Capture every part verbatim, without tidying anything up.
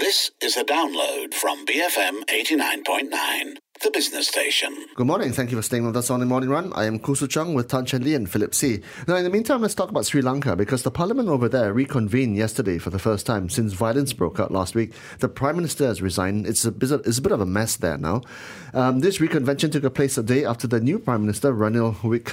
This is a download from B F M eighty-nine point nine, the business station. Good morning. Thank you for staying with us on the Morning Run. I am Kusu Chung with Tan Chen Lee and Philip See. Now, in the meantime, let's talk about Sri Lanka because the parliament over there reconvened yesterday for the first time since violence broke out last week. The Prime Minister has resigned. It's a, it's a, it's a bit of a mess there now. Um, this reconvention took place a day after the new Prime Minister, Ranil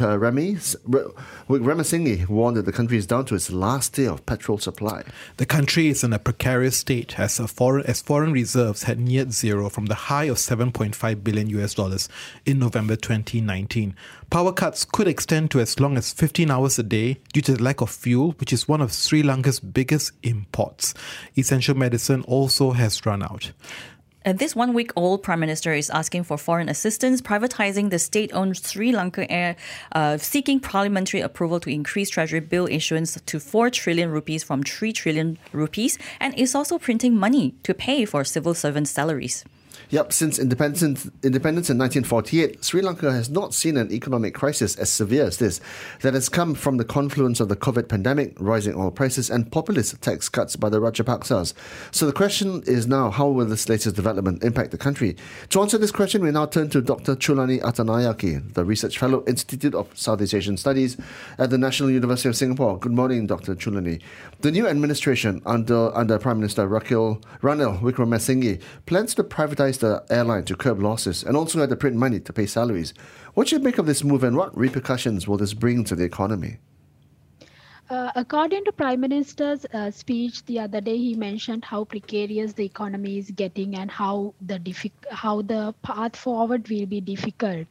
Wickremesinghe, warned that the country is down to its last day of petrol supply. The country is in a precarious state as, a foreign, as foreign reserves had neared zero from the high of seven point five billion U S dollars in November twenty nineteen. Power cuts could extend to as long as fifteen hours a day due to the lack of fuel, which is one of Sri Lanka's biggest imports. Essential medicine also has run out. And this one-week-old Prime Minister is asking for foreign assistance, privatising the state-owned Sri Lanka Air, uh, seeking parliamentary approval to increase treasury bill issuance to four trillion rupees from three trillion rupees, and is also printing money to pay for civil servants' salaries. Yep, since independence, independence in nineteen forty-eight, Sri Lanka has not seen an economic crisis as severe as this that has come from the confluence of the COVID pandemic, rising oil prices and populist tax cuts by the Rajapaksas. So the question is now, how will this latest development impact the country? To answer this question, we now turn to Doctor Chulani Atanayake, the Research Fellow, Institute of Southeast Asian Studies at the National University of Singapore. Good morning, Doctor Chulani. The new administration under, under Prime Minister Rakil, Ranil Wickremesinghe plans to privatize the airline to curb losses and also had to print money to pay salaries. What should you make of this move and what repercussions will this bring to the economy? Uh, according to Prime Minister's uh, speech the other day, he mentioned how precarious the economy is getting and how the diffi- how the path forward will be difficult.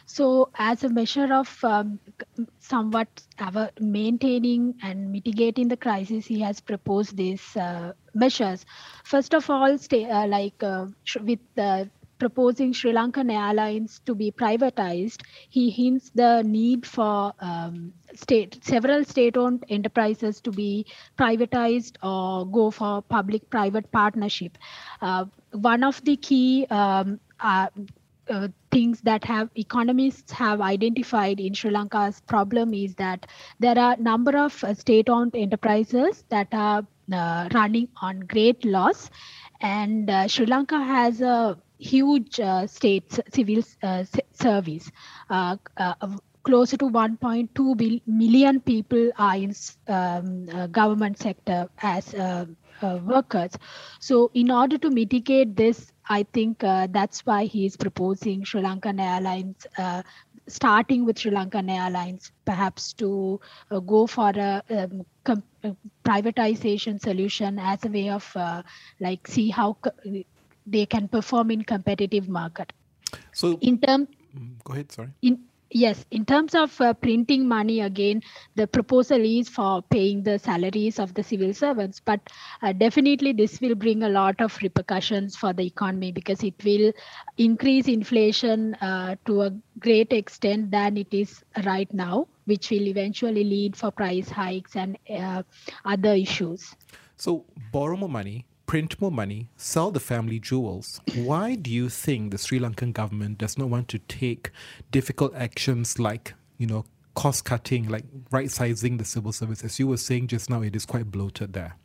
So as a measure of um, somewhat our maintaining and mitigating the crisis, he has proposed these uh, measures. First of all, stay, uh, like uh, with uh, proposing Sri Lankan Airlines to be privatized, he hints the need for um, state several state-owned enterprises to be privatized or go for public-private partnership. Uh, one of the key um, uh, Uh, things that have economists have identified in Sri Lanka's problem is that there are a number of uh, state-owned enterprises that are uh, running on great loss, and uh, Sri Lanka has a huge uh, state civil uh, service. Uh, uh, Closer to one point two million people are in um, uh, government sector as uh, uh, workers. So in order to mitigate this, I think uh, that's why he is proposing Sri Lankan Airlines, uh, starting with Sri Lankan Airlines, perhaps to uh, go for a um, com- uh, privatization solution as a way of uh, like see how co- they can perform in competitive market. So in term, go ahead. Sorry. In Yes, in terms of uh, printing money, again, the proposal is for paying the salaries of the civil servants. But uh, definitely this will bring a lot of repercussions for the economy because it will increase inflation uh, to a great extent than it is right now, which will eventually lead for price hikes and uh, other issues. So borrow more money, print more money, sell the family jewels. Why do you think the Sri Lankan government does not want to take difficult actions like, you know, cost cutting, like right-sizing the civil service? As you were saying just now, it is quite bloated there.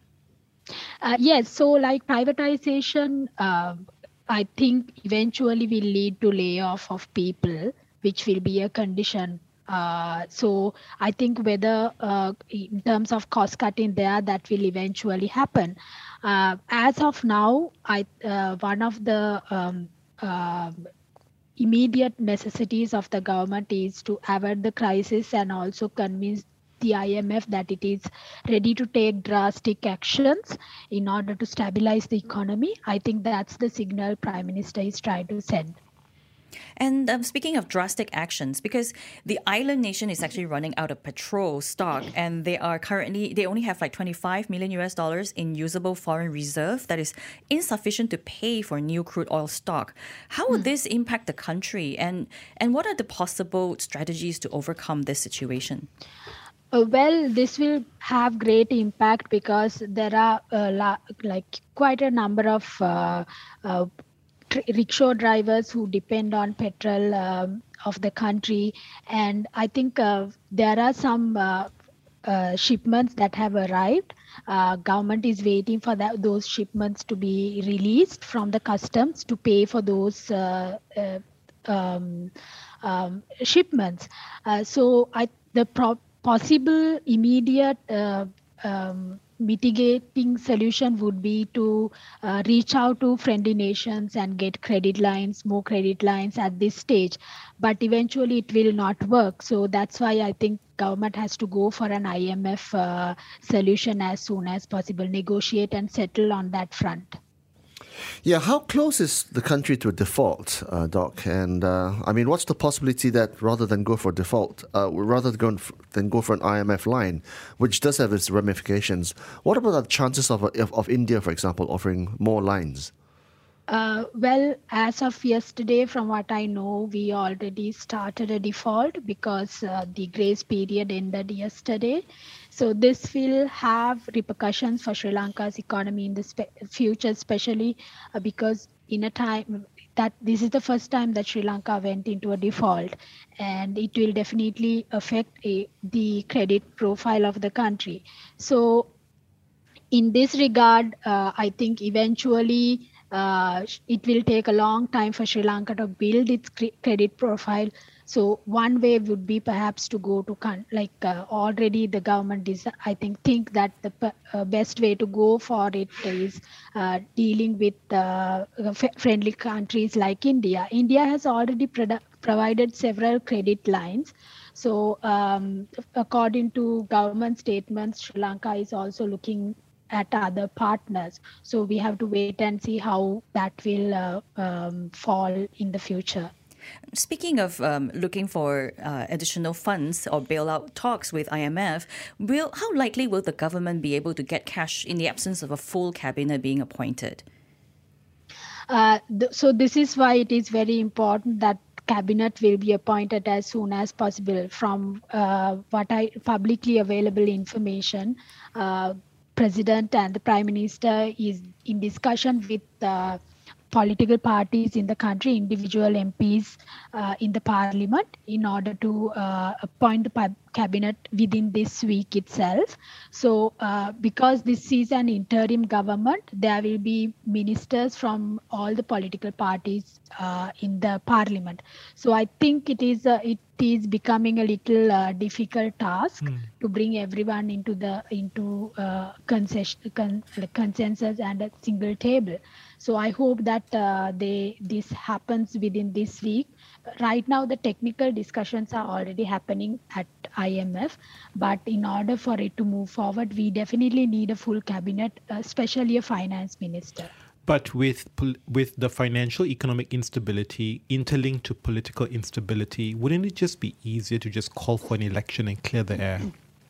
Uh, yes, so like privatization, uh, I think eventually will lead to layoff of people, which will be a condition. Uh, so I think whether uh, in terms of cost cutting there, that will eventually happen. Uh, as of now, I uh, one of the um, uh, immediate necessities of the government is to avert the crisis and also convince the I M F that it is ready to take drastic actions in order to stabilize the economy. I think that's the signal Prime Minister is trying to send. And um, speaking of drastic actions, because the island nation is actually running out of petrol stock, and they are currently, they only have like twenty-five million U S dollars in usable foreign reserve that is insufficient to pay for new crude oil stock. How would mm. this impact the country, and, and what are the possible strategies to overcome this situation? Uh, well, this will have great impact because there are uh, la- like quite a number of uh, uh, rickshaw drivers who depend on petrol um, of the country, and I think uh, there are some uh, uh, shipments that have arrived. Uh, government is waiting for that, those shipments to be released from the customs to pay for those uh, uh, um, um, shipments. Uh, so I, the pro- possible immediate uh, um, mitigating solution would be to uh, reach out to friendly nations and get credit lines, more credit lines at this stage. But eventually it will not work. So that's why I think government has to go for an I M F uh, solution as soon as possible, negotiate and settle on that front. Yeah, how close is the country to a default, uh, Doc? And uh, I mean, what's the possibility that rather than go for default, uh, rather than go, than go for an I M F line, which does have its ramifications, what about the chances of, of, of India, for example, offering more lines? Uh, well, as of yesterday, from what I know, we already started a default because uh, the grace period ended yesterday. So this will have repercussions for Sri Lanka's economy in the spe- future, especially uh, because in a time that this is the first time that Sri Lanka went into a default, and it will definitely affect a, the credit profile of the country. So in this regard, uh, I think eventually uh, it will take a long time for Sri Lanka to build its cre- credit profile. So one way would be perhaps to go to con- like uh, already the government is, I think, think that the p- uh, best way to go for it is uh, dealing with uh, f- friendly countries like India. India has already produ- provided several credit lines. So um, according to government statements, Sri Lanka is also looking at other partners. So we have to wait and see how that will uh, um, fall in the future. Speaking of um, looking for uh, additional funds or bailout talks with I M F, will how likely will the government be able to get cash in the absence of a full cabinet being appointed? Uh, th- so this is why it is very important that cabinet will be appointed as soon as possible. From uh, what I publicly available information, uh, president and the prime minister is in discussion with uh, political parties in the country, individual M Ps uh, in the parliament, in order to uh, appoint the pub- cabinet within this week itself. So uh, because this is an interim government, there will be ministers from all the political parties uh, in the parliament. So I think it is uh, it is becoming a little uh, difficult task mm. to bring everyone into the into uh, concession, con- consensus and a single table. So I hope that uh, they this happens within this week. Right now, the technical discussions are already happening at I M F, but in order for it to move forward, we definitely need a full cabinet, especially a finance minister. But with with the financial economic instability interlinked to political instability, wouldn't it just be easier to just call for an election and clear the air?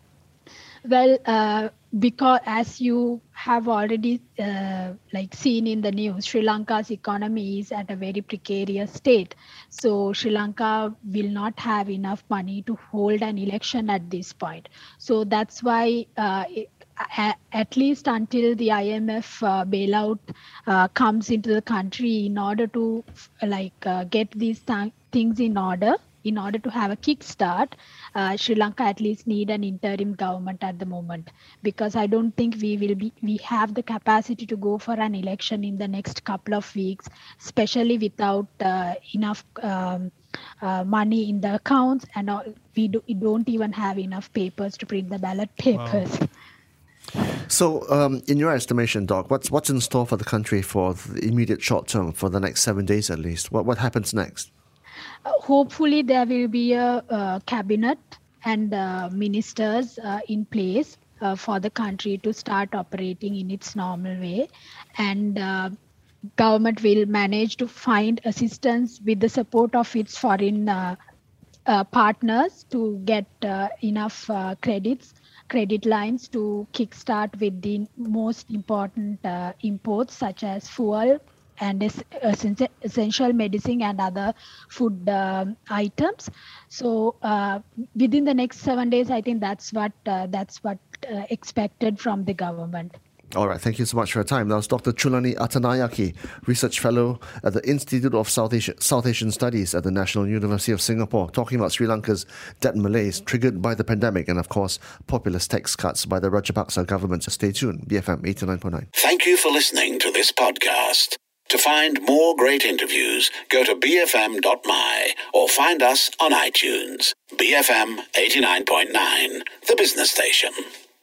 Well, uh, because as you have already uh, like seen in the news, Sri Lanka's economy is at a very precarious state. So Sri Lanka will not have enough money to hold an election at this point. So that's why uh, it, a- at least until the I M F uh, bailout uh, comes into the country, in order to like uh, get these th- things in order, in order to have a kickstart, uh, Sri Lanka at least need an interim government at the moment, because I don't think we will be we have the capacity to go for an election in the next couple of weeks, especially without uh, enough um, uh, money in the accounts, and all, we, do, we don't even have enough papers to print the ballot papers. Wow. So, um, in your estimation, Doc, what's what's in store for the country for the immediate short term, for the next seven days at least? What what happens next? Uh, hopefully, there will be a, a cabinet and uh, ministers uh, in place uh, for the country to start operating in its normal way, and uh, government will manage to find assistance with the support of its foreign uh, uh, partners to get uh, enough uh, credits, credit lines to kickstart with the most important uh, imports such as fuel and es- essen- essential medicine and other food um, items. So uh, within the next seven days, I think that's what uh, that's what uh, expected from the government. All right, thank you so much for your time. That was Doctor Chulani Atanayake, Research Fellow at the Institute of South, Asia, South Asian Studies at the National University of Singapore, talking about Sri Lanka's debt malaise triggered by the pandemic and, of course, populist tax cuts by the Rajapaksa government. Stay tuned, B F M eighty-nine point nine. Thank you for listening to this podcast. To find more great interviews, go to b f m dot m y or find us on iTunes. B F M eighty-nine point nine, the business station.